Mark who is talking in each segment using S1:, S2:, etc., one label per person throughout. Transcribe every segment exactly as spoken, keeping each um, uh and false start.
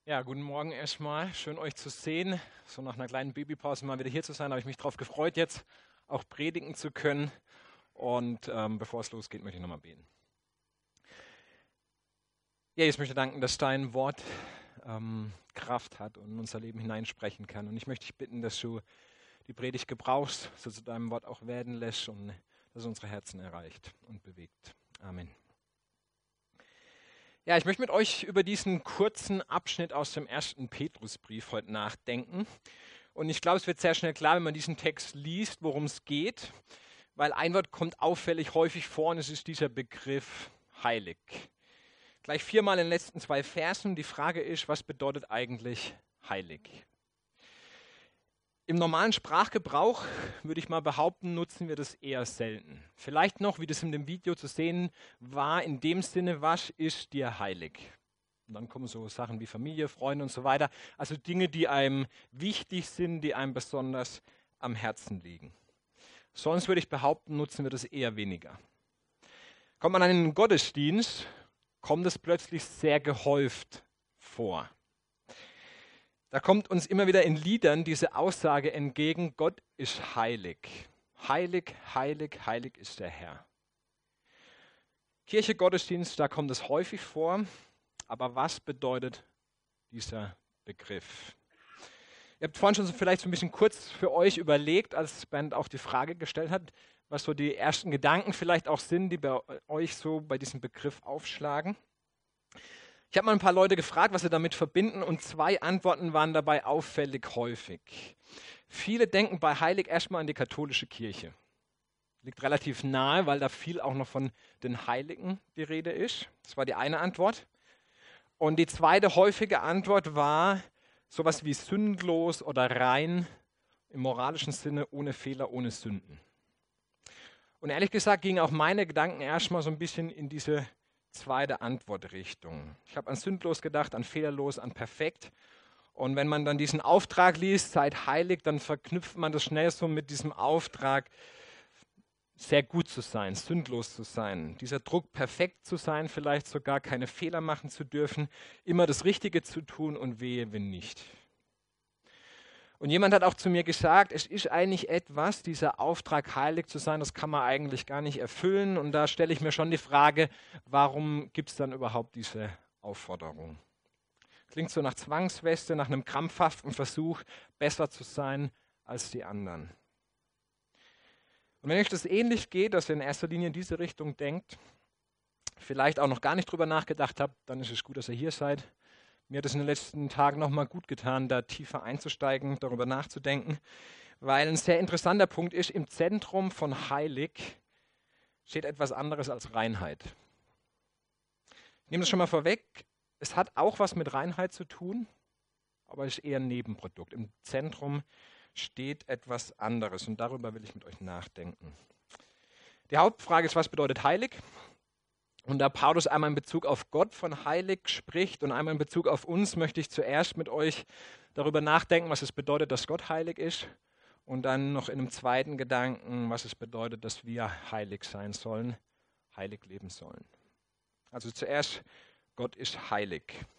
S1: Ja, guten Morgen erstmal. Schön euch zu sehen. So nach einer kleinen Babypause mal wieder hier zu sein, habe ich mich darauf gefreut, jetzt auch predigen zu können. Und ähm, bevor es losgeht, möchte ich nochmal beten. Ja, ich möchte danken, dass dein Wort ähm, Kraft hat und in unser Leben hineinsprechen kann. Und ich möchte dich bitten, dass du die Predigt gebrauchst, so zu deinem Wort auch werden lässt und dass es unsere Herzen erreicht und bewegt. Amen. Ja, ich möchte mit euch über diesen kurzen Abschnitt aus dem ersten Petrusbrief heute nachdenken. Und ich glaube, es wird sehr schnell klar, wenn man diesen Text liest, worum es geht, weil ein Wort kommt auffällig häufig vor und es ist dieser Begriff heilig. Gleich viermal in den letzten zwei Versen. Die Frage ist, was bedeutet eigentlich heilig? Im normalen Sprachgebrauch, würde ich mal behaupten, nutzen wir das eher selten. Vielleicht noch, wie das in dem Video zu sehen war, in dem Sinne, was ist dir heilig? Und dann kommen so Sachen wie Familie, Freunde und so weiter. Also Dinge, die einem wichtig sind, die einem besonders am Herzen liegen. Sonst würde ich behaupten, nutzen wir das eher weniger. Kommt man an den Gottesdienst, kommt es plötzlich sehr gehäuft vor. Da kommt uns immer wieder in Liedern diese Aussage entgegen, Gott ist heilig. Heilig, heilig, heilig ist der Herr. Kirche, Gottesdienst, da kommt es häufig vor. Aber was bedeutet dieser Begriff? Ihr habt vorhin schon so vielleicht so ein bisschen kurz für euch überlegt, als Bernd auch die Frage gestellt hat, was so die ersten Gedanken vielleicht auch sind, die bei euch so bei diesem Begriff aufschlagen. Ich habe mal ein paar Leute gefragt, was sie damit verbinden, und zwei Antworten waren dabei auffällig häufig. Viele denken bei heilig erstmal an die katholische Kirche. Liegt relativ nahe, weil da viel auch noch von den Heiligen die Rede ist. Das war die eine Antwort. Und die zweite häufige Antwort war sowas wie sündlos oder rein, im moralischen Sinne ohne Fehler, ohne Sünden. Und ehrlich gesagt gingen auch meine Gedanken erstmal so ein bisschen in diese zweite Antwortrichtung. Ich habe an sündlos gedacht, an fehlerlos, an perfekt. Und wenn man dann diesen Auftrag liest, seid heilig, dann verknüpft man das schnell so mit diesem Auftrag, sehr gut zu sein, sündlos zu sein. Dieser Druck, perfekt zu sein, vielleicht sogar keine Fehler machen zu dürfen, immer das Richtige zu tun und wehe, wenn nicht. Und jemand hat auch zu mir gesagt, es ist eigentlich etwas, dieser Auftrag, heilig zu sein, das kann man eigentlich gar nicht erfüllen. Und da stelle ich mir schon die Frage, warum gibt es dann überhaupt diese Aufforderung? Klingt so nach Zwangsweste, nach einem krampfhaften Versuch, besser zu sein als die anderen. Und wenn euch das ähnlich geht, dass ihr in erster Linie in diese Richtung denkt, vielleicht auch noch gar nicht drüber nachgedacht habt, dann ist es gut, dass ihr hier seid. Mir hat es in den letzten Tagen nochmal gut getan, da tiefer einzusteigen, darüber nachzudenken, weil ein sehr interessanter Punkt ist, im Zentrum von heilig steht etwas anderes als Reinheit. Ich nehme das schon mal vorweg, es hat auch was mit Reinheit zu tun, aber es ist eher ein Nebenprodukt. Im Zentrum steht etwas anderes und darüber will ich mit euch nachdenken. Die Hauptfrage ist, was bedeutet heilig? Und da Paulus einmal in Bezug auf Gott von heilig spricht und einmal in Bezug auf uns, möchte ich zuerst mit euch darüber nachdenken, was es bedeutet, dass Gott heilig ist. Und dann noch in einem zweiten Gedanken, was es bedeutet, dass wir heilig sein sollen, heilig leben sollen. Also zuerst, Gott ist heilig.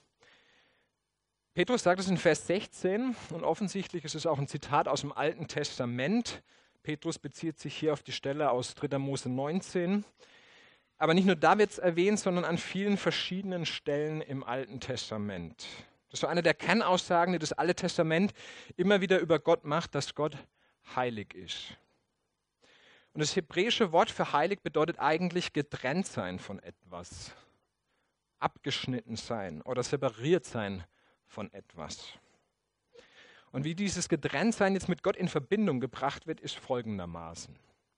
S1: Petrus sagt es in Vers sechzehn und offensichtlich ist es auch ein Zitat aus dem Alten Testament. Petrus bezieht sich hier auf die Stelle aus dritter Mose neunzehn. Aber nicht nur da wird es erwähnt, sondern an vielen verschiedenen Stellen im Alten Testament. Das ist so eine der Kernaussagen, die das Alte Testament immer wieder über Gott macht, dass Gott heilig ist. Und das hebräische Wort für heilig bedeutet eigentlich getrennt sein von etwas, abgeschnitten sein oder separiert sein von etwas. Und wie dieses Getrenntsein jetzt mit Gott in Verbindung gebracht wird, ist folgendermaßen.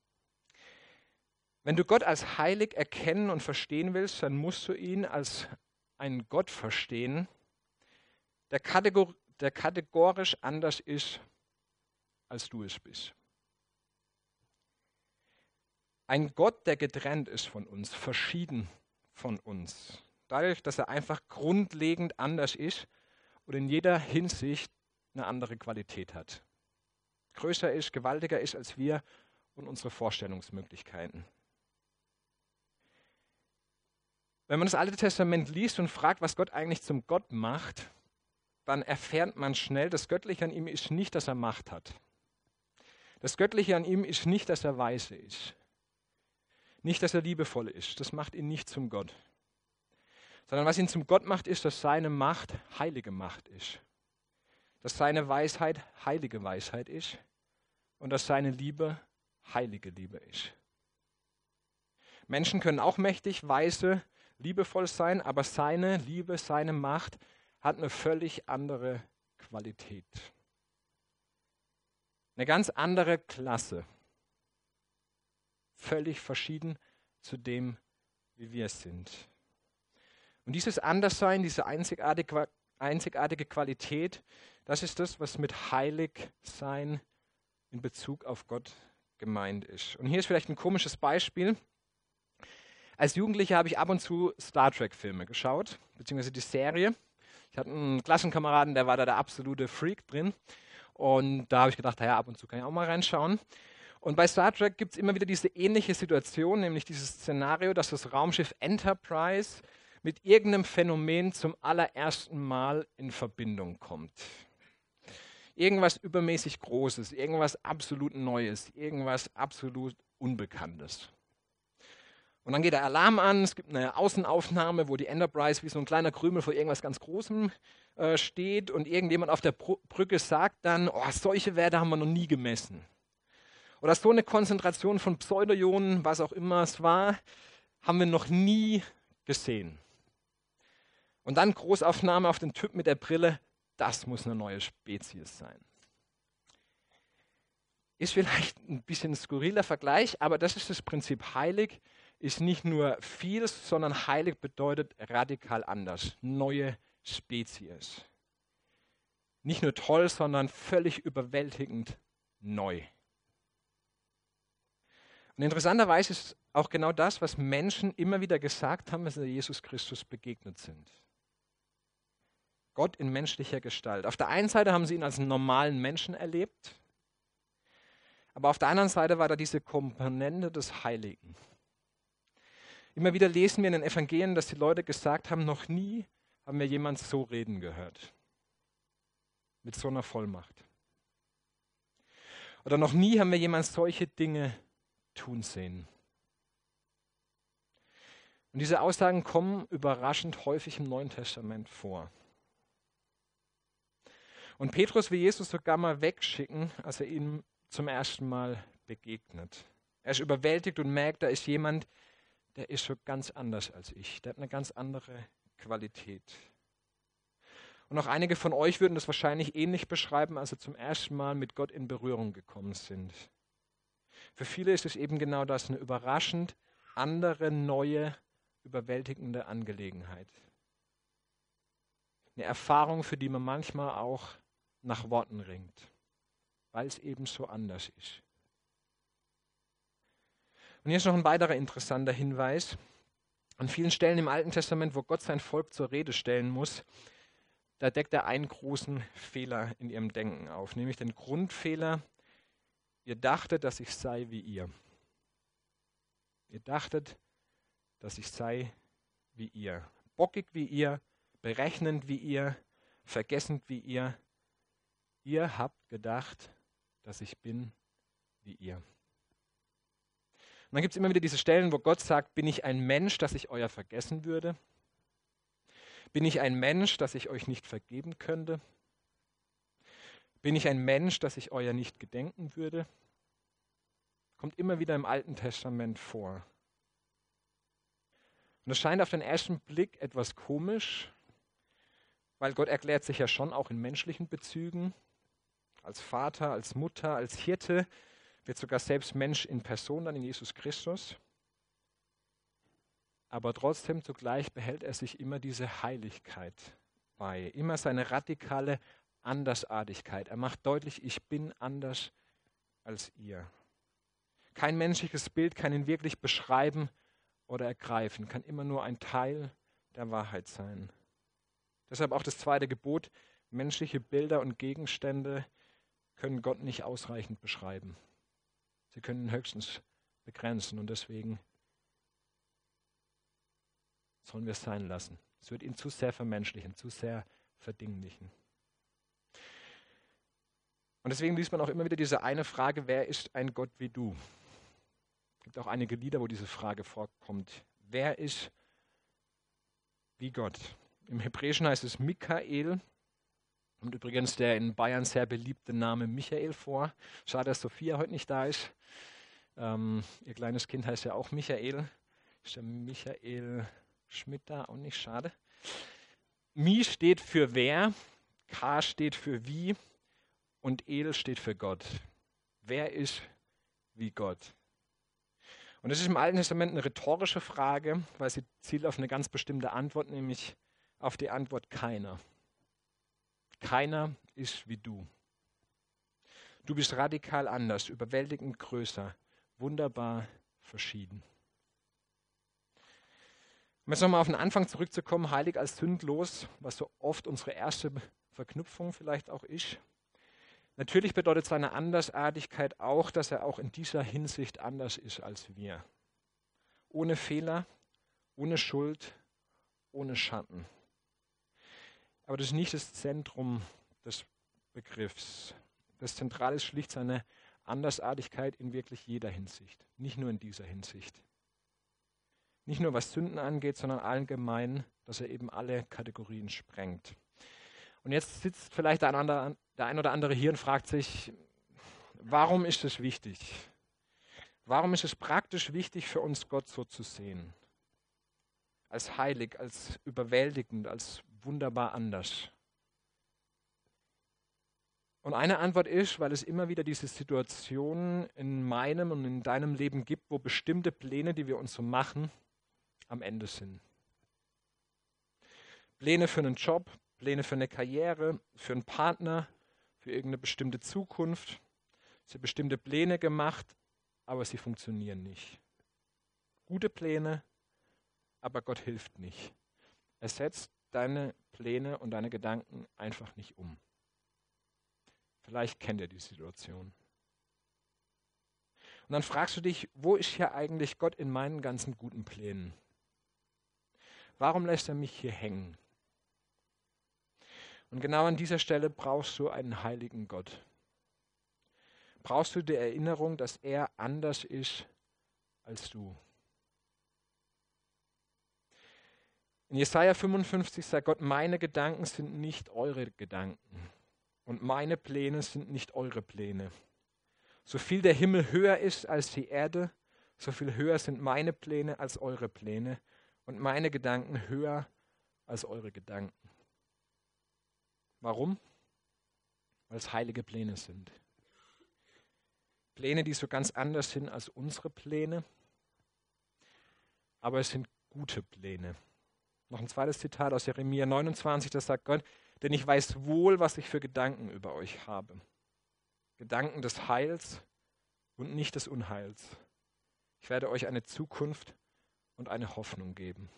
S1: Wenn du Gott als heilig erkennen und verstehen willst, dann musst du ihn als einen Gott verstehen, der, kategor- der kategorisch anders ist, als du es bist. Ein Gott, der getrennt ist von uns, verschieden von uns. Dadurch, dass er einfach grundlegend anders ist und in jeder Hinsicht eine andere Qualität hat. Größer ist, gewaltiger ist als wir und unsere Vorstellungsmöglichkeiten. Wenn man das Alte Testament liest und fragt, was Gott eigentlich zum Gott macht, dann erfährt man schnell, das Göttliche an ihm ist nicht, dass er Macht hat. Das Göttliche an ihm ist nicht, dass er weise ist. Nicht, dass er liebevoll ist. Das macht ihn nicht zum Gott. Sondern was ihn zum Gott macht, ist, dass seine Macht heilige Macht ist. Dass seine Weisheit heilige Weisheit ist. Und dass seine Liebe heilige Liebe ist. Menschen können auch mächtig, weise, liebevoll sein, aber seine Liebe, seine Macht hat eine völlig andere Qualität. Eine ganz andere Klasse. Völlig verschieden zu dem, wie wir es sind. Und dieses Anderssein, diese einzigartige, einzigartige Qualität, das ist das, was mit Heiligsein in Bezug auf Gott gemeint ist. Und hier ist vielleicht ein komisches Beispiel. Als Jugendlicher habe ich ab und zu Star Trek-Filme geschaut, beziehungsweise die Serie. Ich hatte einen Klassenkameraden, der war da der absolute Freak drin. Und da habe ich gedacht, naja, ab und zu kann ich auch mal reinschauen. Und bei Star Trek gibt es immer wieder diese ähnliche Situation, nämlich dieses Szenario, dass das Raumschiff Enterprise mit irgendeinem Phänomen zum allerersten Mal in Verbindung kommt. Irgendwas übermäßig Großes, irgendwas absolut Neues, irgendwas absolut Unbekanntes. Und dann geht der Alarm an, es gibt eine Außenaufnahme, wo die Enterprise wie so ein kleiner Krümel vor irgendwas ganz Großem äh, steht und irgendjemand auf der Br- Brücke sagt dann, oh, solche Werte haben wir noch nie gemessen. Oder so eine Konzentration von Pseudoionen, was auch immer es war, haben wir noch nie gesehen. Und dann Großaufnahme auf den Typ mit der Brille, das muss eine neue Spezies sein. Ist vielleicht ein bisschen ein skurriler Vergleich, aber das ist das Prinzip. Heilig ist nicht nur viel, sondern heilig bedeutet radikal anders. Neue Spezies. Nicht nur toll, sondern völlig überwältigend neu. Und interessanterweise ist auch genau das, was Menschen immer wieder gesagt haben, wenn sie Jesus Christus begegnet sind. Gott in menschlicher Gestalt. Auf der einen Seite haben sie ihn als einen normalen Menschen erlebt, aber auf der anderen Seite war da diese Komponente des Heiligen. Immer wieder lesen wir in den Evangelien, dass die Leute gesagt haben, noch nie haben wir jemand so reden gehört. Mit so einer Vollmacht. Oder noch nie haben wir jemand solche Dinge tun sehen. Und diese Aussagen kommen überraschend häufig im Neuen Testament vor. Und Petrus will Jesus sogar mal wegschicken, als er ihm zum ersten Mal begegnet. Er ist überwältigt und merkt, da ist jemand, der ist so ganz anders als ich. Der hat eine ganz andere Qualität. Und auch einige von euch würden das wahrscheinlich ähnlich beschreiben, als sie zum ersten Mal mit Gott in Berührung gekommen sind. Für viele ist es eben genau das, eine überraschend andere, neue, überwältigende Angelegenheit. Eine Erfahrung, für die man manchmal auch nach Worten ringt, weil es eben so anders ist. Und hier ist noch ein weiterer interessanter Hinweis. An vielen Stellen im Alten Testament, wo Gott sein Volk zur Rede stellen muss, da deckt er einen großen Fehler in ihrem Denken auf, nämlich den Grundfehler: Ihr dachtet, dass ich sei wie ihr. Ihr dachtet, dass ich sei wie ihr. Bockig wie ihr, berechnend wie ihr, vergessend wie ihr. Ihr habt gedacht, dass ich bin wie ihr. Und dann gibt es immer wieder diese Stellen, wo Gott sagt, bin ich ein Mensch, dass ich euer vergessen würde? Bin ich ein Mensch, dass ich euch nicht vergeben könnte? Bin ich ein Mensch, dass ich euer nicht gedenken würde? Kommt immer wieder im Alten Testament vor. Und es scheint auf den ersten Blick etwas komisch, weil Gott erklärt sich ja schon auch in menschlichen Bezügen, als Vater, als Mutter, als Hirte, wird sogar selbst Mensch in Person dann in Jesus Christus. Aber trotzdem zugleich behält er sich immer diese Heiligkeit bei, immer seine radikale Andersartigkeit. Er macht deutlich, ich bin anders als ihr. Kein menschliches Bild kann ihn wirklich beschreiben oder ergreifen, kann immer nur ein Teil der Wahrheit sein. Deshalb auch das zweite Gebot: Menschliche Bilder und Gegenstände können Gott nicht ausreichend beschreiben. Sie können ihn höchstens begrenzen und deswegen sollen wir es sein lassen. Es wird ihn zu sehr vermenschlichen, zu sehr verdinglichen. Und deswegen liest man auch immer wieder diese eine Frage, wer ist ein Gott wie du? Es gibt auch einige Lieder, wo diese Frage vorkommt. Wer ist wie Gott? Im Hebräischen heißt es Mikael. Und übrigens der in Bayern sehr beliebte Name Michael vor. Schade, dass Sophia heute nicht da ist. Ähm, ihr kleines Kind heißt ja auch Michael. Ist der Michael Schmidt da? Auch nicht schade. Mi steht für wer, K steht für wie und El steht für Gott. Wer ist wie Gott? Und das ist im Alten Testament eine rhetorische Frage, weil sie zielt auf eine ganz bestimmte Antwort, nämlich auf die Antwort keiner. Keiner ist wie du. Du bist radikal anders, überwältigend größer, wunderbar verschieden. Um jetzt nochmal auf den Anfang zurückzukommen, heilig als sündlos, was so oft unsere erste Verknüpfung vielleicht auch ist. Natürlich bedeutet seine Andersartigkeit auch, dass er auch in dieser Hinsicht anders ist als wir. Ohne Fehler, ohne Schuld, ohne Schatten. Aber das ist nicht das Zentrum des Begriffs. Das Zentrale ist schlicht seine Andersartigkeit in wirklich jeder Hinsicht, nicht nur in dieser Hinsicht. Nicht nur was Sünden angeht, sondern allgemein, dass er eben alle Kategorien sprengt. Und jetzt sitzt vielleicht der, andere, der ein oder andere hier und fragt sich, warum ist es wichtig? Warum ist es praktisch wichtig für uns, Gott so zu sehen? Als heilig, als überwältigend, als wunderbar anders. Und eine Antwort ist, weil es immer wieder diese Situationen in meinem und in deinem Leben gibt, wo bestimmte Pläne, die wir uns so machen, am Ende sind. Pläne für einen Job, Pläne für eine Karriere, für einen Partner, für irgendeine bestimmte Zukunft. Es sind bestimmte Pläne gemacht, aber sie funktionieren nicht. Gute Pläne, aber Gott hilft nicht. Er setzt deine Pläne und deine Gedanken einfach nicht um. Vielleicht kennt ihr die Situation. Und dann fragst du dich, wo ist hier eigentlich Gott in meinen ganzen guten Plänen? Warum lässt er mich hier hängen? Und genau an dieser Stelle brauchst du einen heiligen Gott. Brauchst du die Erinnerung, dass er anders ist als du. In Jesaja fünfundfünfzig sagt Gott, meine Gedanken sind nicht eure Gedanken und meine Pläne sind nicht eure Pläne. So viel der Himmel höher ist als die Erde, so viel höher sind meine Pläne als eure Pläne und meine Gedanken höher als eure Gedanken. Warum? Weil es heilige Pläne sind. Pläne, die so ganz anders sind als unsere Pläne, aber es sind gute Pläne. Noch ein zweites Zitat aus Jeremia neunundzwanzig, da sagt Gott, denn ich weiß wohl, was ich für Gedanken über euch habe. Gedanken des Heils und nicht des Unheils. Ich werde euch eine Zukunft und eine Hoffnung geben.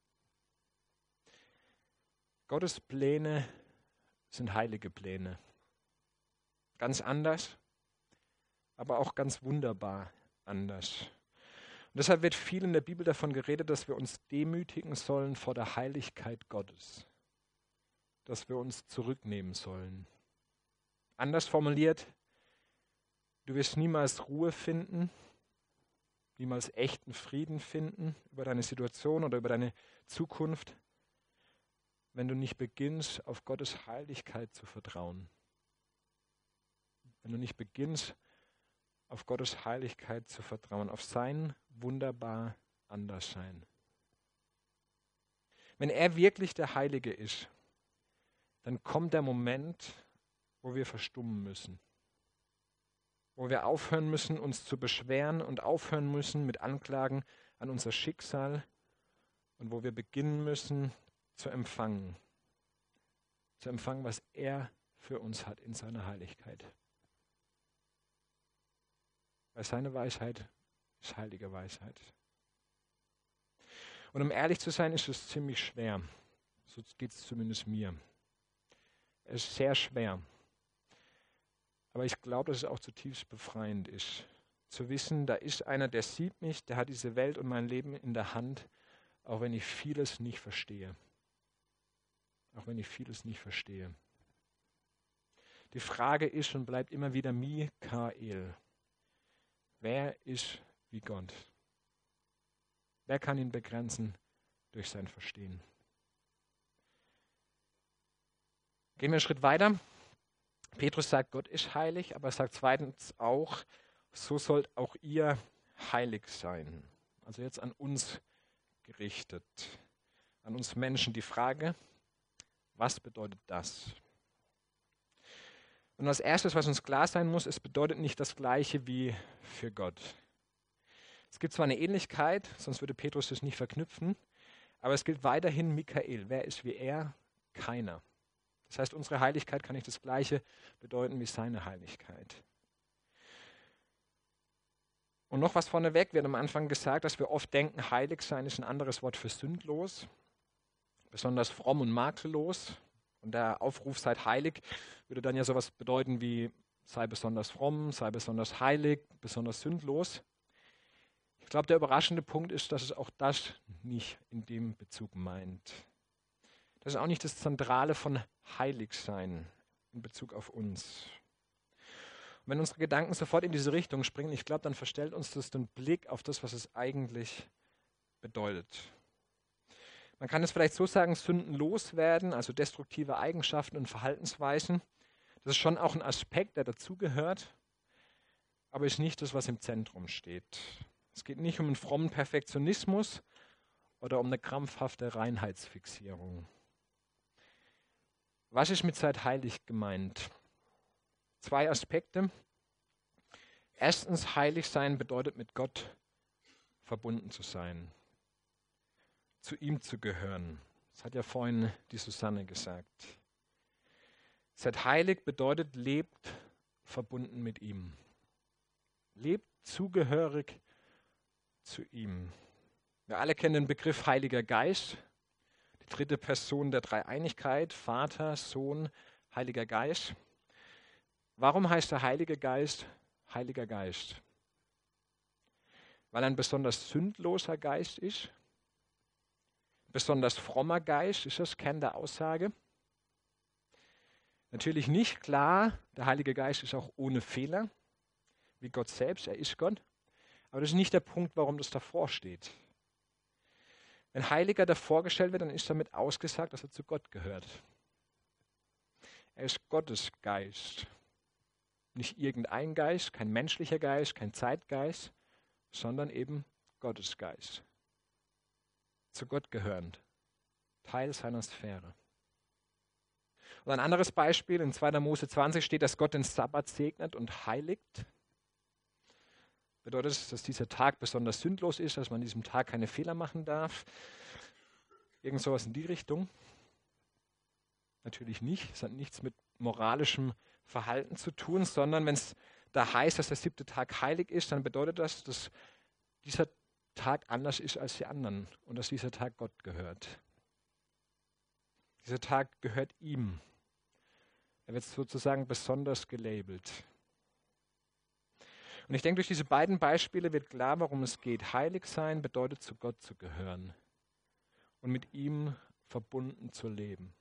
S1: Gottes Pläne sind heilige Pläne. Ganz anders, aber auch ganz wunderbar anders. Und deshalb wird viel in der Bibel davon geredet, dass wir uns demütigen sollen vor der Heiligkeit Gottes. Dass wir uns zurücknehmen sollen. Anders formuliert, du wirst niemals Ruhe finden, niemals echten Frieden finden über deine Situation oder über deine Zukunft, wenn du nicht beginnst, auf Gottes Heiligkeit zu vertrauen. Wenn du nicht beginnst, auf Gottes Heiligkeit zu vertrauen, auf sein wunderbar Anderssein. Wenn er wirklich der Heilige ist, dann kommt der Moment, wo wir verstummen müssen. Wo wir aufhören müssen, uns zu beschweren und aufhören müssen mit Anklagen an unser Schicksal und wo wir beginnen müssen zu empfangen. Zu empfangen, was er für uns hat in seiner Heiligkeit. Weil seine Weisheit ist heilige Weisheit. Und um ehrlich zu sein, ist es ziemlich schwer. So geht es zumindest mir. Es ist sehr schwer. Aber ich glaube, dass es auch zutiefst befreiend ist. Zu wissen, da ist einer, der sieht mich, der hat diese Welt und mein Leben in der Hand, auch wenn ich vieles nicht verstehe. Auch wenn ich vieles nicht verstehe. Die Frage ist und bleibt immer wieder Mikael. Wer ist wie Gott? Wer kann ihn begrenzen durch sein Verstehen? Gehen wir einen Schritt weiter. Petrus sagt, Gott ist heilig, aber er sagt zweitens auch, so sollt auch ihr heilig sein. Also jetzt an uns gerichtet, an uns Menschen die Frage, was bedeutet das? Und als erstes, was uns klar sein muss, es bedeutet nicht das Gleiche wie für Gott. Es gibt zwar eine Ähnlichkeit, sonst würde Petrus das nicht verknüpfen, aber es gilt weiterhin Mikael. Wer ist wie er? Keiner. Das heißt, unsere Heiligkeit kann nicht das Gleiche bedeuten wie seine Heiligkeit. Und noch was vorneweg, wird am Anfang gesagt, dass wir oft denken, heilig sein ist ein anderes Wort für sündlos, besonders fromm und makellos. Und der Aufruf, seid heilig, würde dann ja sowas bedeuten wie, sei besonders fromm, sei besonders heilig, besonders sündlos. Ich glaube, der überraschende Punkt ist, dass es auch das nicht in dem Bezug meint. Das ist auch nicht das Zentrale von Heiligsein in Bezug auf uns. Und wenn unsere Gedanken sofort in diese Richtung springen, ich glaube, dann verstellt uns das den Blick auf das, was es eigentlich bedeutet. Man kann es vielleicht so sagen, sündenlos werden, also destruktive Eigenschaften und Verhaltensweisen. Das ist schon auch ein Aspekt, der dazugehört, aber ist nicht das, was im Zentrum steht. Es geht nicht um einen frommen Perfektionismus oder um eine krampfhafte Reinheitsfixierung. Was ist mit seid heilig gemeint? Zwei Aspekte. Erstens, heilig sein bedeutet, mit Gott verbunden zu sein, zu ihm zu gehören. Das hat ja vorhin die Susanne gesagt. Seid heilig bedeutet, lebt verbunden mit ihm. Lebt zugehörig zu ihm. Wir alle kennen den Begriff Heiliger Geist, die dritte Person der Dreieinigkeit, Vater, Sohn, Heiliger Geist. Warum heißt der Heilige Geist Heiliger Geist? Weil er ein besonders sündloser Geist ist, ein besonders frommer Geist, ist das Kern der Aussage. Natürlich nicht, klar, der Heilige Geist ist auch ohne Fehler, wie Gott selbst, er ist Gott. Aber das ist nicht der Punkt, warum das davor steht. Wenn Heiliger davor gestellt wird, dann ist damit ausgesagt, dass er zu Gott gehört. Er ist Gottes Geist. Nicht irgendein Geist, kein menschlicher Geist, kein Zeitgeist, sondern eben Gottes Geist. Zu Gott gehörend. Teil seiner Sphäre. Und ein anderes Beispiel, in zweiter Mose zwanzig steht, dass Gott den Sabbat segnet und heiligt. Bedeutet es, dass dieser Tag besonders sündlos ist, dass man an diesem Tag keine Fehler machen darf? Irgend sowas in die Richtung? Natürlich nicht. Es hat nichts mit moralischem Verhalten zu tun, sondern wenn es da heißt, dass der siebte Tag heilig ist, dann bedeutet das, dass dieser Tag anders ist als die anderen und dass dieser Tag Gott gehört. Dieser Tag gehört ihm. Er wird sozusagen besonders gelabelt. Und ich denke, durch diese beiden Beispiele wird klar, worum es geht. Heilig sein bedeutet, zu Gott zu gehören und mit ihm verbunden zu leben.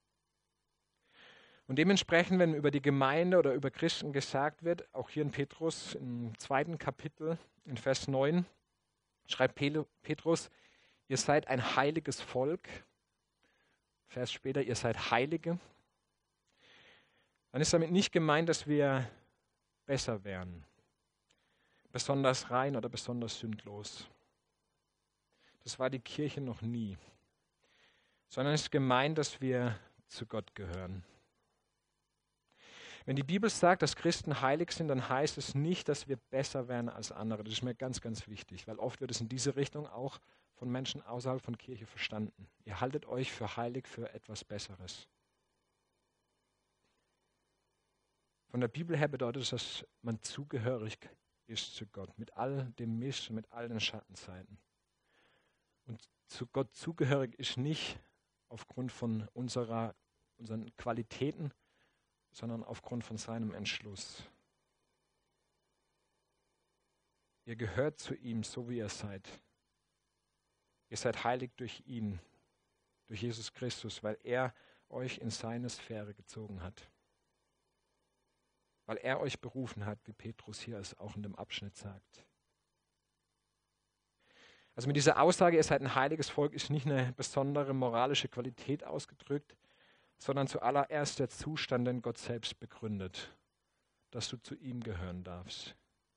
S1: Und dementsprechend, wenn über die Gemeinde oder über Christen gesagt wird, auch hier in Petrus im zweiten Kapitel, in Vers neun, schreibt Petrus, ihr seid ein heiliges Volk. Vers später, ihr seid Heilige. Dann ist damit nicht gemeint, dass wir besser wären. Besonders rein oder besonders sündlos. Das war die Kirche noch nie. Sondern es ist gemeint, dass wir zu Gott gehören. Wenn die Bibel sagt, dass Christen heilig sind, dann heißt es nicht, dass wir besser werden als andere. Das ist mir ganz, ganz wichtig, weil oft wird es in diese Richtung auch von Menschen außerhalb von Kirche verstanden. Ihr haltet euch für heilig, für etwas Besseres. Von der Bibel her bedeutet es, dass man zugehörig ist zu Gott, mit all dem Mist und mit all den Schattenseiten. Und zu Gott zugehörig ist nicht aufgrund von unserer, unseren Qualitäten, sondern aufgrund von seinem Entschluss. Ihr gehört zu ihm, so wie ihr seid. Ihr seid heilig durch ihn, durch Jesus Christus, weil er euch in seine Sphäre gezogen hat. weil er euch berufen hat, wie Petrus hier es auch in dem Abschnitt sagt. Also mit dieser Aussage, ihr seid ein heiliges Volk, ist nicht eine besondere moralische Qualität ausgedrückt, sondern zuallererst der Zustand, den Gott selbst begründet, dass du zu ihm gehören darfst.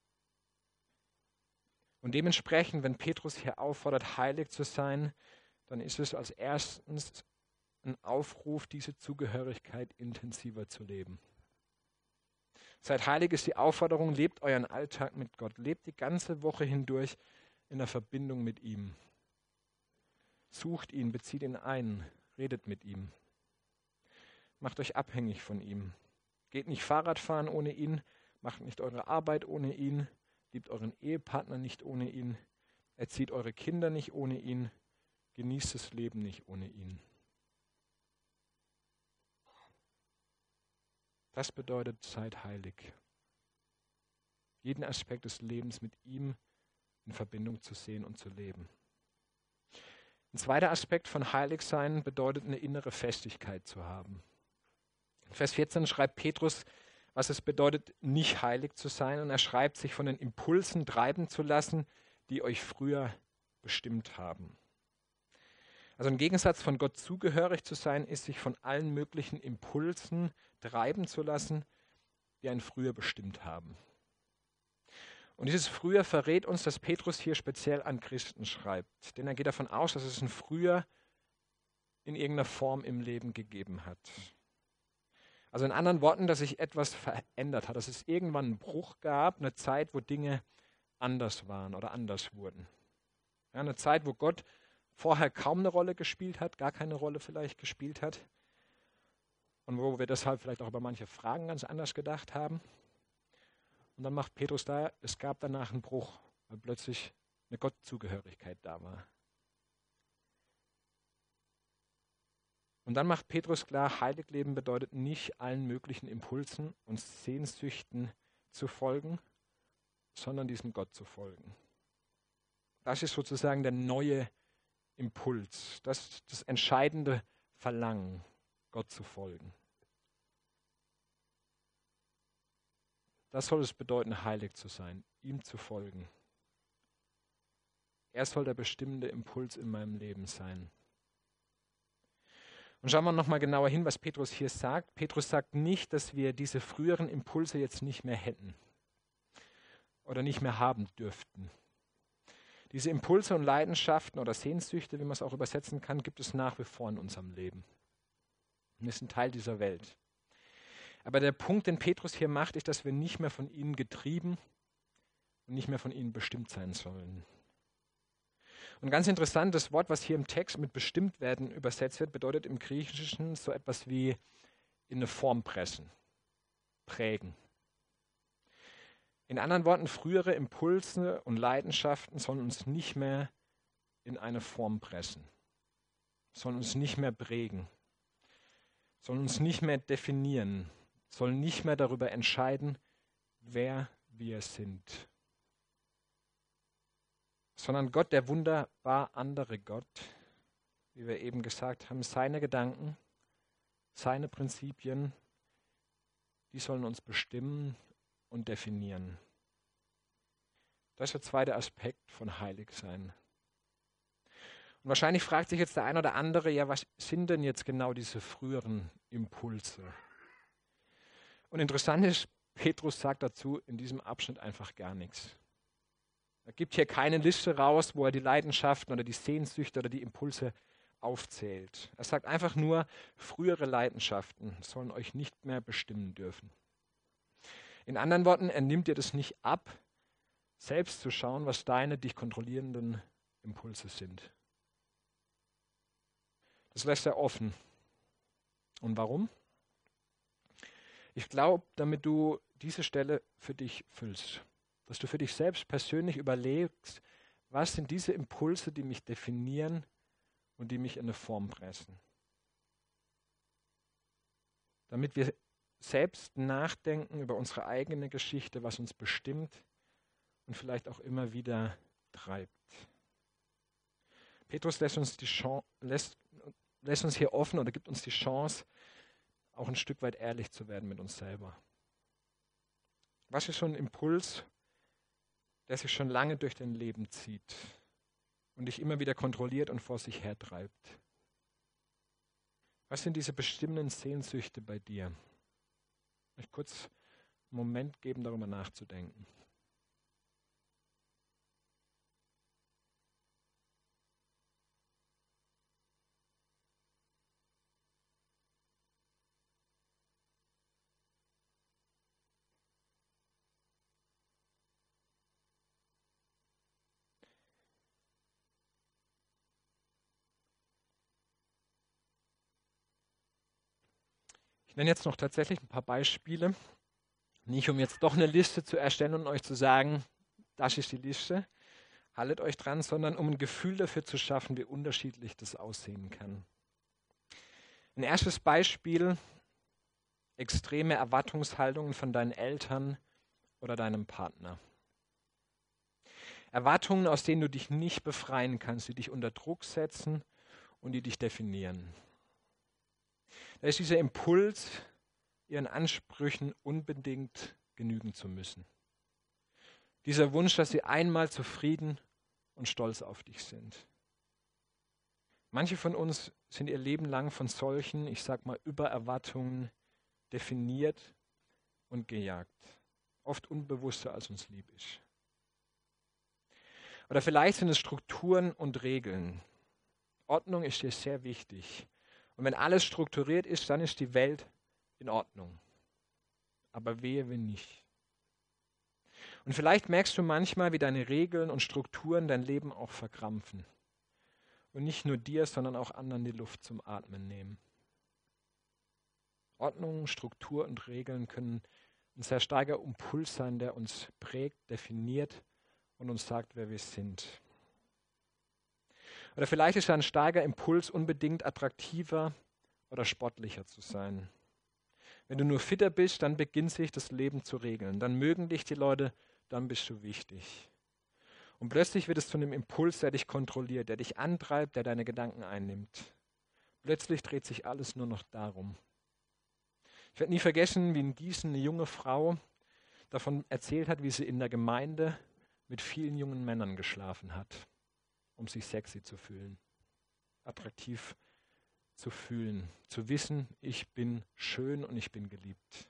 S1: Und dementsprechend, wenn Petrus hier auffordert, heilig zu sein, dann ist es als erstens ein Aufruf, diese Zugehörigkeit intensiver zu leben. Seid heilig ist die Aufforderung, lebt euren Alltag mit Gott, lebt die ganze Woche hindurch in der Verbindung mit ihm. Sucht ihn, bezieht ihn ein, redet mit ihm. Macht euch abhängig von ihm. Geht nicht Fahrrad fahren ohne ihn, macht nicht eure Arbeit ohne ihn, liebt euren Ehepartner nicht ohne ihn, erzieht eure Kinder nicht ohne ihn, genießt das Leben nicht ohne ihn. Das bedeutet, seid heilig. Jeden Aspekt des Lebens mit ihm in Verbindung zu sehen und zu leben. Ein zweiter Aspekt von Heiligsein bedeutet, eine innere Festigkeit zu haben. In Vers vierzehn schreibt Petrus, was es bedeutet, nicht heilig zu sein. Und er schreibt, sich von den Impulsen treiben zu lassen, die euch früher bestimmt haben. Also im Gegensatz von Gott zugehörig zu sein, ist sich von allen möglichen Impulsen treiben zu lassen, die einen früher bestimmt haben. Und dieses Früher verrät uns, dass Petrus hier speziell an Christen schreibt. Denn er geht davon aus, dass es ein Früher in irgendeiner Form im Leben gegeben hat. Also in anderen Worten, dass sich etwas verändert hat, dass es irgendwann einen Bruch gab, eine Zeit, wo Dinge anders waren oder anders wurden. Ja, eine Zeit, wo Gott vorher kaum eine Rolle gespielt hat, gar keine Rolle vielleicht gespielt hat und wo wir deshalb vielleicht auch über manche Fragen ganz anders gedacht haben. Und dann macht Petrus da, es gab danach einen Bruch, weil plötzlich eine Gottzugehörigkeit da war. Und dann macht Petrus klar, Heiligleben bedeutet nicht allen möglichen Impulsen und Sehnsüchten zu folgen, sondern diesem Gott zu folgen. Das ist sozusagen der neue Impuls, das ist das entscheidende Verlangen, Gott zu folgen. Das soll es bedeuten, heilig zu sein, ihm zu folgen. Er soll der bestimmende Impuls in meinem Leben sein. Und schauen wir nochmal genauer hin, was Petrus hier sagt. Petrus sagt nicht, dass wir diese früheren Impulse jetzt nicht mehr hätten oder nicht mehr haben dürften. Diese Impulse und Leidenschaften oder Sehnsüchte, wie man es auch übersetzen kann, gibt es nach wie vor in unserem Leben. Wir sind Teil dieser Welt. Aber der Punkt, den Petrus hier macht, ist, dass wir nicht mehr von ihnen getrieben und nicht mehr von ihnen bestimmt sein sollen. Und ganz interessant, das Wort, was hier im Text mit bestimmt werden übersetzt wird, bedeutet im Griechischen so etwas wie in eine Form pressen, prägen. In anderen Worten, frühere Impulse und Leidenschaften sollen uns nicht mehr in eine Form pressen, sollen uns nicht mehr prägen, sollen uns nicht mehr definieren, sollen nicht mehr darüber entscheiden, wer wir sind. Sondern Gott, der wunderbar andere Gott, wie wir eben gesagt haben, seine Gedanken, seine Prinzipien, die sollen uns bestimmen und definieren. Das ist der zweite Aspekt von Heiligsein. Und wahrscheinlich fragt sich jetzt der ein oder andere, ja, was sind denn jetzt genau diese früheren Impulse? Und interessant ist, Petrus sagt dazu in diesem Abschnitt einfach gar nichts. Er gibt hier keine Liste raus, wo er die Leidenschaften oder die Sehnsüchte oder die Impulse aufzählt. Er sagt einfach nur, frühere Leidenschaften sollen euch nicht mehr bestimmen dürfen. In anderen Worten, er nimmt dir das nicht ab, selbst zu schauen, was deine dich kontrollierenden Impulse sind. Das lässt er offen. Und warum? Ich glaube, damit du diese Stelle für dich füllst. Dass du für dich selbst persönlich überlegst, was sind diese Impulse, die mich definieren und die mich in eine Form pressen. Damit wir selbst nachdenken über unsere eigene Geschichte, was uns bestimmt und vielleicht auch immer wieder treibt. Petrus lässt uns, die Chance, lässt, lässt uns hier offen oder gibt uns die Chance, auch ein Stück weit ehrlich zu werden mit uns selber. Was ist so ein Impuls, der sich schon lange durch dein Leben zieht und dich immer wieder kontrolliert und vor sich hertreibt? Was sind diese bestimmenden Sehnsüchte bei dir? Ich möchte kurz einen Moment geben, darüber nachzudenken. Ich nenne jetzt noch tatsächlich ein paar Beispiele, nicht um jetzt doch eine Liste zu erstellen und euch zu sagen, das ist die Liste, haltet euch dran, sondern um ein Gefühl dafür zu schaffen, wie unterschiedlich das aussehen kann. Ein erstes Beispiel, extreme Erwartungshaltungen von deinen Eltern oder deinem Partner. Erwartungen, aus denen du dich nicht befreien kannst, die dich unter Druck setzen und die dich definieren. Da ist dieser Impuls, ihren Ansprüchen unbedingt genügen zu müssen. Dieser Wunsch, dass sie einmal zufrieden und stolz auf dich sind. Manche von uns sind ihr Leben lang von solchen, ich sag mal, Übererwartungen definiert und gejagt. Oft unbewusster, als uns lieb ist. Oder vielleicht sind es Strukturen und Regeln. Ordnung ist dir sehr wichtig. Und wenn alles strukturiert ist, dann ist die Welt in Ordnung. Aber wehe, wenn nicht. Und vielleicht merkst du manchmal, wie deine Regeln und Strukturen dein Leben auch verkrampfen. Und nicht nur dir, sondern auch anderen die Luft zum Atmen nehmen. Ordnung, Struktur und Regeln können ein sehr starker Impuls sein, der uns prägt, definiert und uns sagt, wer wir sind. Oder vielleicht ist ein starker Impuls, unbedingt attraktiver oder sportlicher zu sein. Wenn du nur fitter bist, dann beginnt sich das Leben zu regeln. Dann mögen dich die Leute, dann bist du wichtig. Und plötzlich wird es zu einem Impuls, der dich kontrolliert, der dich antreibt, der deine Gedanken einnimmt. Plötzlich dreht sich alles nur noch darum. Ich werde nie vergessen, wie in Gießen eine junge Frau davon erzählt hat, wie sie in der Gemeinde mit vielen jungen Männern geschlafen hat, um sich sexy zu fühlen, attraktiv zu fühlen, zu wissen, ich bin schön und ich bin geliebt.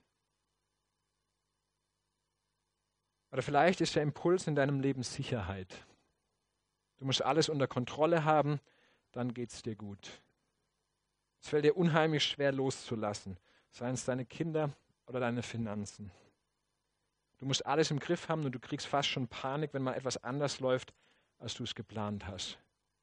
S1: Oder vielleicht ist der Impuls in deinem Leben Sicherheit. Du musst alles unter Kontrolle haben, dann geht es dir gut. Es fällt dir unheimlich schwer loszulassen, seien es deine Kinder oder deine Finanzen. Du musst alles im Griff haben und du kriegst fast schon Panik, wenn mal etwas anders läuft, als du es geplant hast.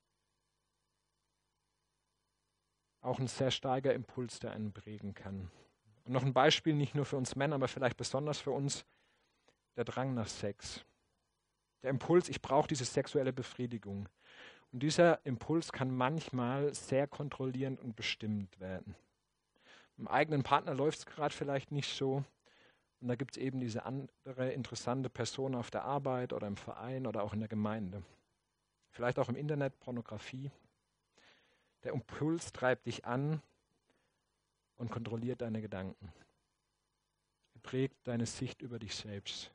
S1: Auch ein sehr starker Impuls, der einen prägen kann. Und noch ein Beispiel, nicht nur für uns Männer, aber vielleicht besonders für uns, der Drang nach Sex. Der Impuls, ich brauche diese sexuelle Befriedigung. Und dieser Impuls kann manchmal sehr kontrollierend und bestimmt werden. Mit dem eigenen Partner läuft es gerade vielleicht nicht so. Und da gibt es eben diese andere interessante Person auf der Arbeit oder im Verein oder auch in der Gemeinde. Vielleicht auch im Internet, Pornografie. Der Impuls treibt dich an und kontrolliert deine Gedanken. Er prägt deine Sicht über dich selbst.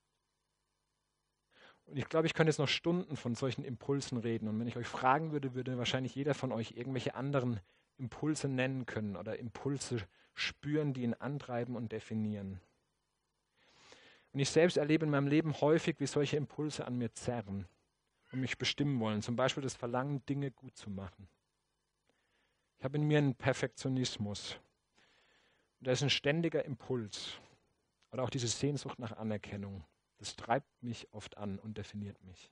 S1: Und ich glaube, ich könnte jetzt noch Stunden von solchen Impulsen reden. Und wenn ich euch fragen würde, würde wahrscheinlich jeder von euch irgendwelche anderen Impulse nennen können oder Impulse spüren, die ihn antreiben und definieren. Und ich selbst erlebe in meinem Leben häufig, wie solche Impulse an mir zerren und mich bestimmen wollen. Zum Beispiel das Verlangen, Dinge gut zu machen. Ich habe in mir einen Perfektionismus. Und das ist ein ständiger Impuls. Oder auch diese Sehnsucht nach Anerkennung. Das treibt mich oft an und definiert mich.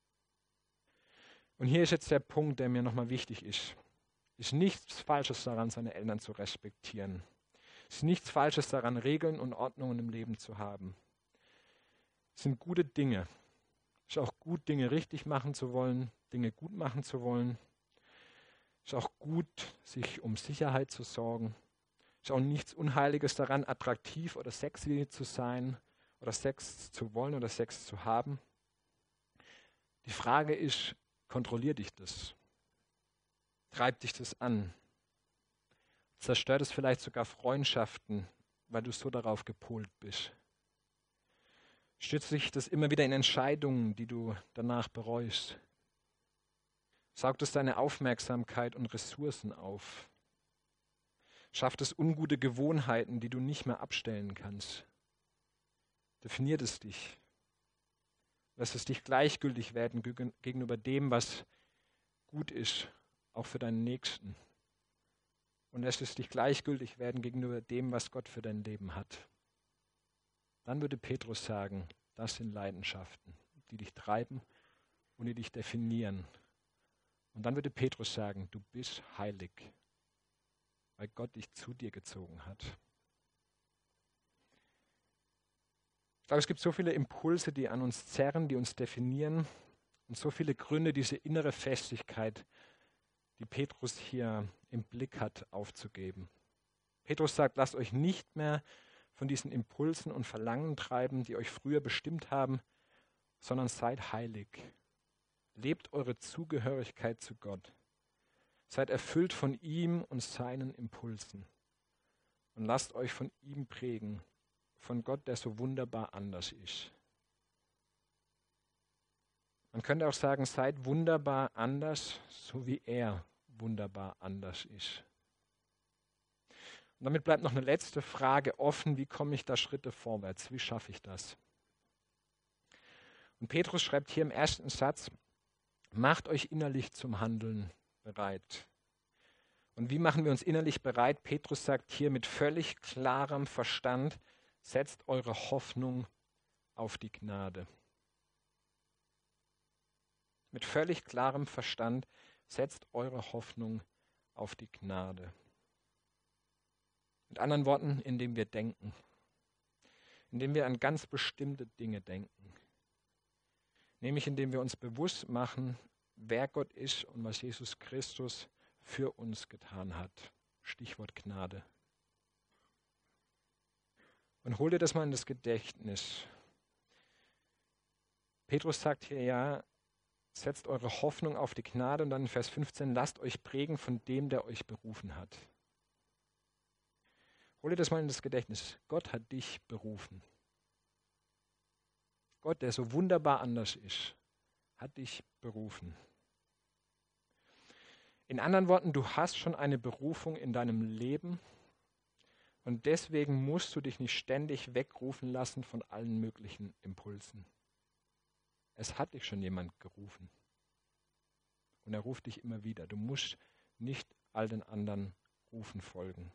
S1: Und hier ist jetzt der Punkt, der mir nochmal wichtig ist. Es ist nichts Falsches daran, seine Eltern zu respektieren. Es ist nichts Falsches daran, Regeln und Ordnungen im Leben zu haben. Es sind gute Dinge. Es ist auch gut, Dinge richtig machen zu wollen, Dinge gut machen zu wollen. Es ist auch gut, sich um Sicherheit zu sorgen. Es ist auch nichts Unheiliges daran, attraktiv oder sexy zu sein oder Sex zu wollen oder Sex zu haben. Die Frage ist, kontrolliert dich das? Treibt dich das an? Zerstört es vielleicht sogar Freundschaften, weil du so darauf gepolt bist? Stützt sich das immer wieder in Entscheidungen, die du danach bereust? Saugt es deine Aufmerksamkeit und Ressourcen auf? Schafft es ungute Gewohnheiten, die du nicht mehr abstellen kannst? Definiert es dich? Lässt es dich gleichgültig werden gegenüber dem, was gut ist, auch für deinen Nächsten? Und lässt es dich gleichgültig werden gegenüber dem, was Gott für dein Leben hat? Dann würde Petrus sagen, das sind Leidenschaften, die dich treiben und die dich definieren. Und dann würde Petrus sagen, du bist heilig, weil Gott dich zu dir gezogen hat. Ich glaube, es gibt so viele Impulse, die an uns zerren, die uns definieren und so viele Gründe, diese innere Festigkeit, die Petrus hier im Blick hat, aufzugeben. Petrus sagt, lasst euch nicht mehr von diesen Impulsen und Verlangen treiben, die euch früher bestimmt haben, sondern seid heilig. Lebt eure Zugehörigkeit zu Gott. Seid erfüllt von ihm und seinen Impulsen. Und lasst euch von ihm prägen, von Gott, der so wunderbar anders ist. Man könnte auch sagen, seid wunderbar anders, so wie er wunderbar anders ist. Und damit bleibt noch eine letzte Frage offen, wie komme ich da Schritte vorwärts? Wie schaffe ich das? Und Petrus schreibt hier im ersten Satz, macht euch innerlich zum Handeln bereit. Und wie machen wir uns innerlich bereit? Petrus sagt hier mit völlig klarem Verstand, setzt eure Hoffnung auf die Gnade. Mit völlig klarem Verstand, setzt eure Hoffnung auf die Gnade. Mit anderen Worten, indem wir denken. Indem wir an ganz bestimmte Dinge denken. Nämlich indem wir uns bewusst machen, wer Gott ist und was Jesus Christus für uns getan hat. Stichwort Gnade. Und hol dir das mal in das Gedächtnis. Petrus sagt hier ja, setzt eure Hoffnung auf die Gnade und dann in Vers fünfzehn, lasst euch prägen von dem, der euch berufen hat. Hol dir das mal in das Gedächtnis. Gott hat dich berufen. Gott, der so wunderbar anders ist, hat dich berufen. In anderen Worten, du hast schon eine Berufung in deinem Leben und deswegen musst du dich nicht ständig wegrufen lassen von allen möglichen Impulsen. Es hat dich schon jemand gerufen und er ruft dich immer wieder. Du musst nicht all den anderen Rufen folgen.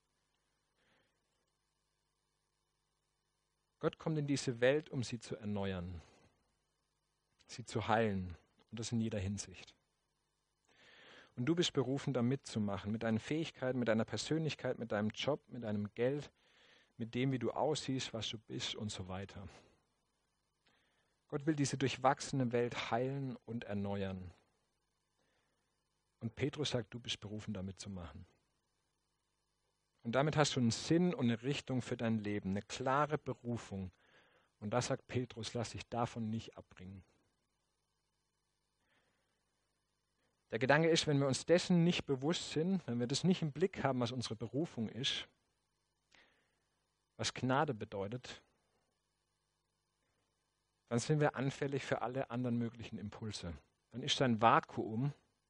S1: Gott kommt in diese Welt, um sie zu erneuern, sie zu heilen und das in jeder Hinsicht. Und du bist berufen, da mitzumachen, mit deinen Fähigkeiten, mit deiner Persönlichkeit, mit deinem Job, mit deinem Geld, mit dem, wie du aussiehst, was du bist und so weiter. Gott will diese durchwachsene Welt heilen und erneuern. Und Petrus sagt, du bist berufen, da mitzumachen. Und damit hast du einen Sinn und eine Richtung für dein Leben, eine klare Berufung. Und da sagt Petrus, lass dich davon nicht abbringen. Der Gedanke ist, wenn wir uns dessen nicht bewusst sind, wenn wir das nicht im Blick haben, was unsere Berufung ist, was Gnade bedeutet, dann sind wir anfällig für alle anderen möglichen Impulse. Dann ist da ein Vakuum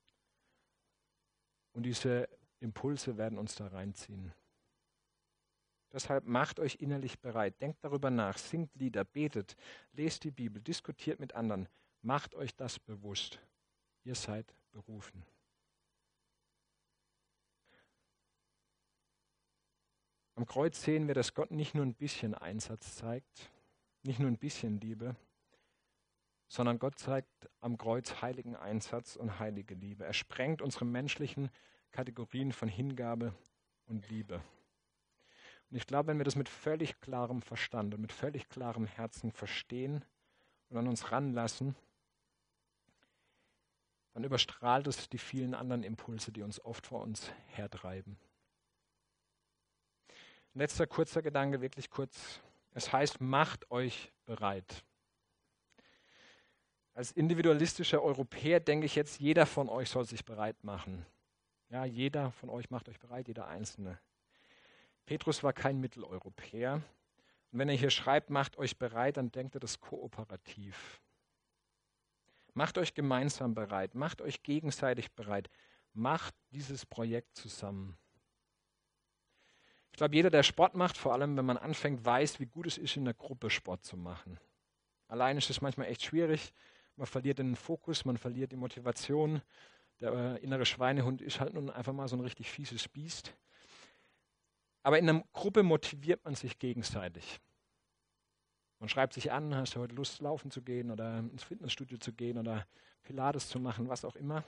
S1: und diese Impulse werden uns da reinziehen. Deshalb macht euch innerlich bereit, denkt darüber nach, singt Lieder, betet, lest die Bibel, diskutiert mit anderen, macht euch das bewusst. Ihr seid berufen. Am Kreuz sehen wir, dass Gott nicht nur ein bisschen Einsatz zeigt, nicht nur ein bisschen Liebe, sondern Gott zeigt am Kreuz heiligen Einsatz und heilige Liebe. Er sprengt unsere menschlichen Kategorien von Hingabe und Liebe. Und ich glaube, wenn wir das mit völlig klarem Verstand und mit völlig klarem Herzen verstehen und an uns ranlassen, dann überstrahlt es die vielen anderen Impulse, die uns oft vor uns hertreiben. Letzter kurzer Gedanke, wirklich kurz. Es heißt, macht euch bereit. Als individualistischer Europäer denke ich jetzt, jeder von euch soll sich bereit machen. Ja, jeder von euch macht euch bereit, jeder Einzelne. Petrus war kein Mitteleuropäer. Und wenn ihr hier schreibt, macht euch bereit, dann denkt ihr das kooperativ. Macht euch gemeinsam bereit, macht euch gegenseitig bereit, macht dieses Projekt zusammen. Ich glaube, jeder, der Sport macht, vor allem wenn man anfängt, weiß, wie gut es ist, in der Gruppe Sport zu machen. Allein ist es manchmal echt schwierig, man verliert den Fokus, man verliert die Motivation. Der äh, innere Schweinehund ist halt nun einfach mal so ein richtig fieses Biest. Aber in einer Gruppe motiviert man sich gegenseitig. Man schreibt sich an, hast du heute Lust, laufen zu gehen oder ins Fitnessstudio zu gehen oder Pilates zu machen, was auch immer.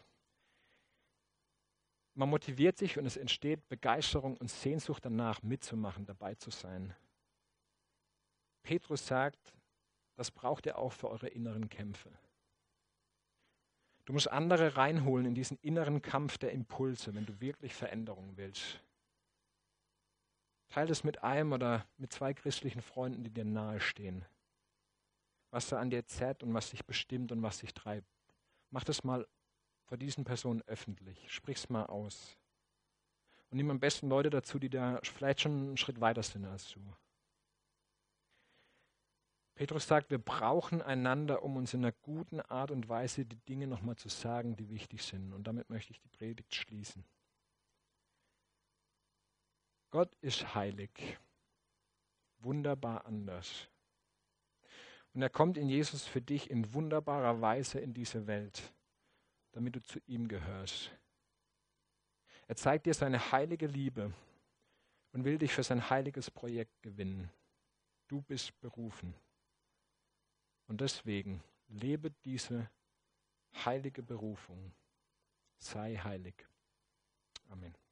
S1: Man motiviert sich und es entsteht Begeisterung und Sehnsucht danach, mitzumachen, dabei zu sein. Petrus sagt, das braucht ihr auch für eure inneren Kämpfe. Du musst andere reinholen in diesen inneren Kampf der Impulse, wenn du wirklich Veränderung willst. Teil das mit einem oder mit zwei christlichen Freunden, die dir nahestehen. Was da an dir zerrt und was dich bestimmt und was dich treibt. Mach das mal vor diesen Personen öffentlich. Sprich's mal aus. Und nimm am besten Leute dazu, die da vielleicht schon einen Schritt weiter sind als du. Petrus sagt, wir brauchen einander, um uns in einer guten Art und Weise die Dinge nochmal zu sagen, die wichtig sind. Und damit möchte ich die Predigt schließen. Gott ist heilig, wunderbar anders. Und er kommt in Jesus für dich in wunderbarer Weise in diese Welt, damit du zu ihm gehörst. Er zeigt dir seine heilige Liebe und will dich für sein heiliges Projekt gewinnen. Du bist berufen. Und deswegen lebe diese heilige Berufung. Sei heilig. Amen.